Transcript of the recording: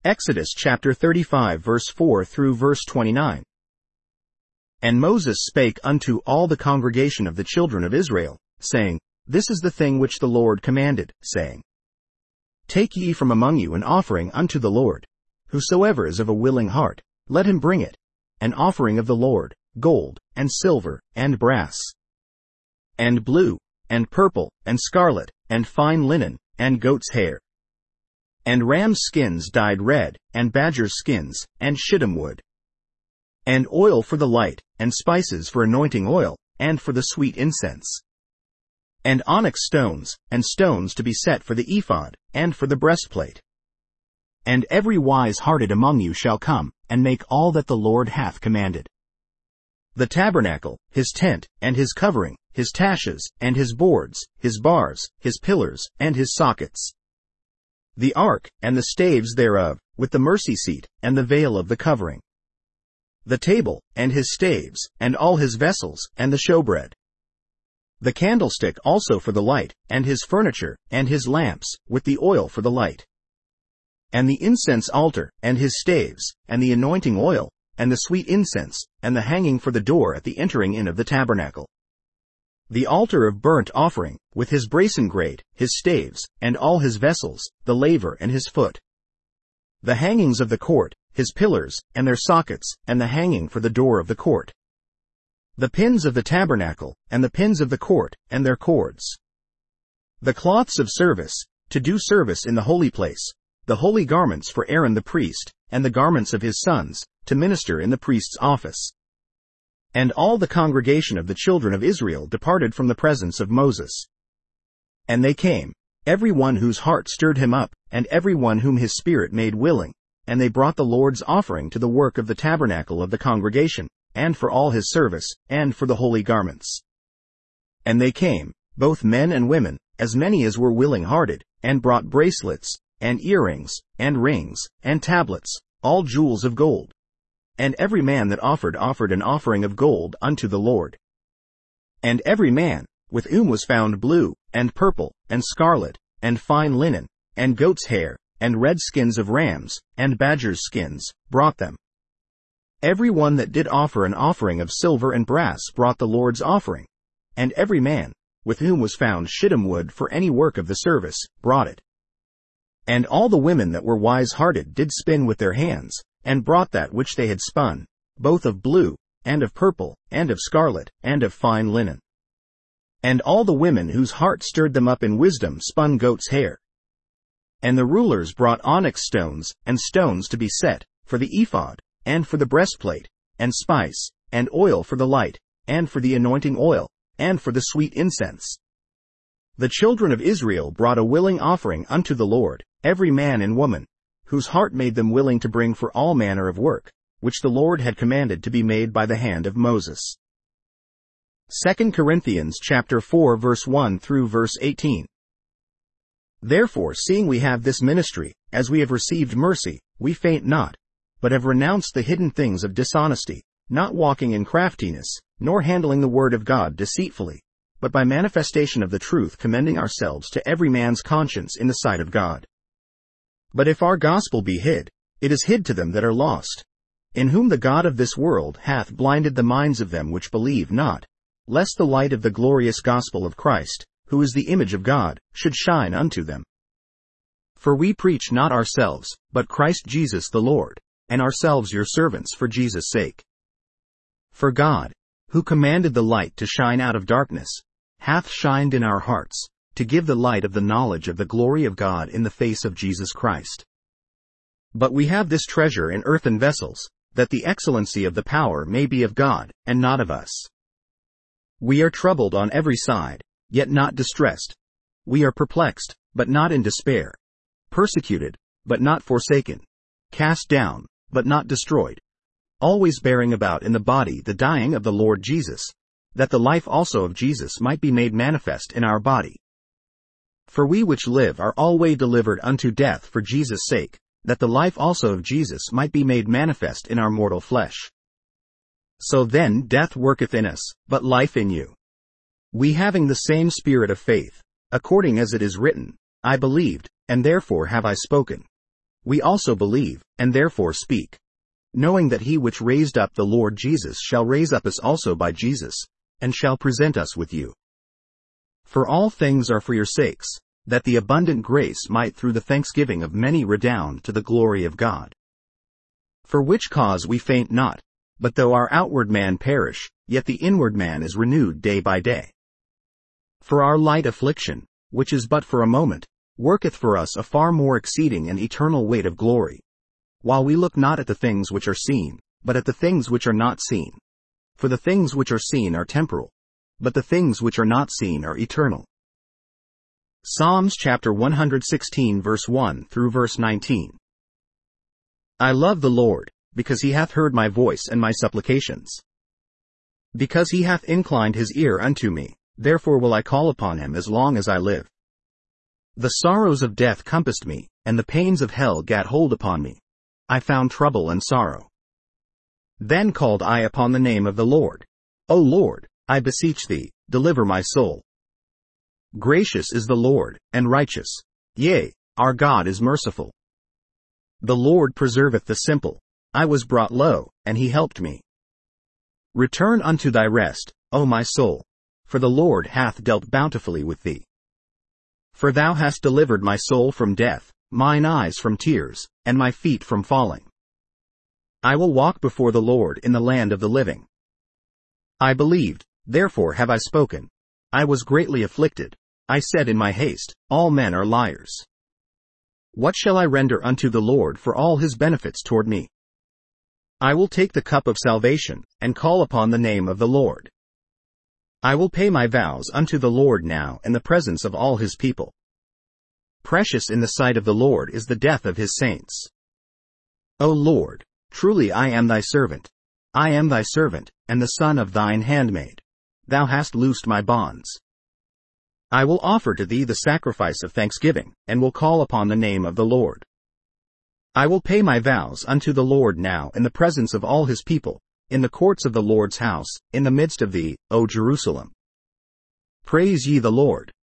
Exodus chapter 35 verse 4 through verse 29. And Moses spake unto all the congregation of the children of Israel, saying, This is the thing which the Lord commanded, saying, Take ye from among you an offering unto the Lord. Whosoever is of a willing heart, let him bring it, an offering of the Lord, gold, and silver, and brass, and blue, and purple, and scarlet, and fine linen, and goat's hair, and ram's skins dyed red, and badger's skins, and shittim wood, and oil for the light, and spices for anointing oil, and for the sweet incense, and onyx stones, and stones to be set for the ephod, and for the breastplate. And every wise-hearted among you shall come, and make all that the Lord hath commanded. The tabernacle, his tent, and his covering, his taches, and his boards, his bars, his pillars, and his sockets. The ark, and the staves thereof, with the mercy seat, and the veil of the covering. The table, and his staves, and all his vessels, and the showbread. The candlestick also for the light, and his furniture, and his lamps, with the oil for the light. And the incense altar, and his staves, and the anointing oil, and the sweet incense, and the hanging for the door at the entering in of the tabernacle. The altar of burnt offering, with his brasen grate, his staves, and all his vessels, the laver and his foot. The hangings of the court, his pillars, and their sockets, and the hanging for the door of the court. The pins of the tabernacle, and the pins of the court, and their cords. The cloths of service, to do service in the holy place, the holy garments for Aaron the priest, and the garments of his sons, to minister in the priest's office. And all the congregation of the children of Israel departed from the presence of Moses. And they came, every one whose heart stirred him up, and every one whom his spirit made willing, and they brought the Lord's offering to the work of the tabernacle of the congregation, and for all his service, and for the holy garments. And they came, both men and women, as many as were willing-hearted, and brought bracelets, and earrings, and rings, and tablets, all jewels of gold. And every man that offered an offering of gold unto the Lord. And every man, with whom was found blue, and purple, and scarlet, and fine linen, and goat's hair, and red skins of rams, and badgers' skins, brought them. Every one that did offer an offering of silver and brass brought the Lord's offering. And every man, with whom was found shittim wood for any work of the service, brought it. And all the women that were wise-hearted did spin with their hands, and brought that which they had spun, both of blue, and of purple, and of scarlet, and of fine linen. And all the women whose heart stirred them up in wisdom spun goat's hair. And the rulers brought onyx stones, and stones to be set, for the ephod, and for the breastplate, and spice, and oil for the light, and for the anointing oil, and for the sweet incense. The children of Israel brought a willing offering unto the Lord, every man and woman, whose heart made them willing to bring for all manner of work, which the Lord had commanded to be made by the hand of Moses. 2 Corinthians chapter 4 verse 1 through verse 18. Therefore, seeing we have this ministry, as we have received mercy, we faint not, but have renounced the hidden things of dishonesty, not walking in craftiness, nor handling the word of God deceitfully, but by manifestation of the truth commending ourselves to every man's conscience in the sight of God. But if our gospel be hid, it is hid to them that are lost, in whom the God of this world hath blinded the minds of them which believe not, lest the light of the glorious gospel of Christ, who is the image of God, should shine unto them. For we preach not ourselves, but Christ Jesus the Lord, and ourselves your servants for Jesus' sake. For God, who commanded the light to shine out of darkness, hath shined in our hearts, to give the light of the knowledge of the glory of God in the face of Jesus Christ. But we have this treasure in earthen vessels, that the excellency of the power may be of God, and not of us. We are troubled on every side, yet not distressed. We are perplexed, but not in despair. Persecuted, but not forsaken. Cast down, but not destroyed. Always bearing about in the body the dying of the Lord Jesus, that the life also of Jesus might be made manifest in our body. For we which live are always delivered unto death for Jesus' sake, that the life also of Jesus might be made manifest in our mortal flesh. So then death worketh in us, but life in you. We having the same spirit of faith, according as it is written, I believed, and therefore have I spoken. we also believe, and therefore speak, knowing that he which raised up the Lord Jesus shall raise up us also by Jesus, and shall present us with you. For all things are for your sakes, that the abundant grace might through the thanksgiving of many redound to the glory of God. For which cause we faint not, but though our outward man perish, yet the inward man is renewed day by day. For our light affliction, which is but for a moment, worketh for us a far more exceeding and eternal weight of glory, while we look not at the things which are seen, but at the things which are not seen. For the things which are seen are temporal, but the things which are not seen are eternal. Psalms chapter 116 verse 1 through verse 19. I love the Lord, because he hath heard my voice and my supplications. Because he hath inclined his ear unto me, therefore will I call upon him as long as I live. The sorrows of death compassed me, and the pains of hell gat hold upon me. I found trouble and sorrow. Then called I upon the name of the Lord. O Lord, I beseech thee, deliver my soul. Gracious is the Lord, and righteous. Yea, our God is merciful. The Lord preserveth the simple. I was brought low, and he helped me. Return unto thy rest, O my soul, for the Lord hath dealt bountifully with thee. For thou hast delivered my soul from death, mine eyes from tears, and my feet from falling. I will walk before the Lord in the land of the living. I believed, therefore have I spoken. I was greatly afflicted. I said in my haste, all men are liars. What shall I render unto the Lord for all his benefits toward me? I will take the cup of salvation, and call upon the name of the Lord. I will pay my vows unto the Lord now in the presence of all his people. Precious in the sight of the Lord is the death of his saints. O Lord, truly I am thy servant. I am thy servant, and the son of thine handmaid. Thou hast loosed my bonds. I will offer to thee the sacrifice of thanksgiving, and will call upon the name of the Lord. I will pay my vows unto the Lord now in the presence of all his people, in the courts of the Lord's house, in the midst of thee, O Jerusalem. Praise ye the Lord.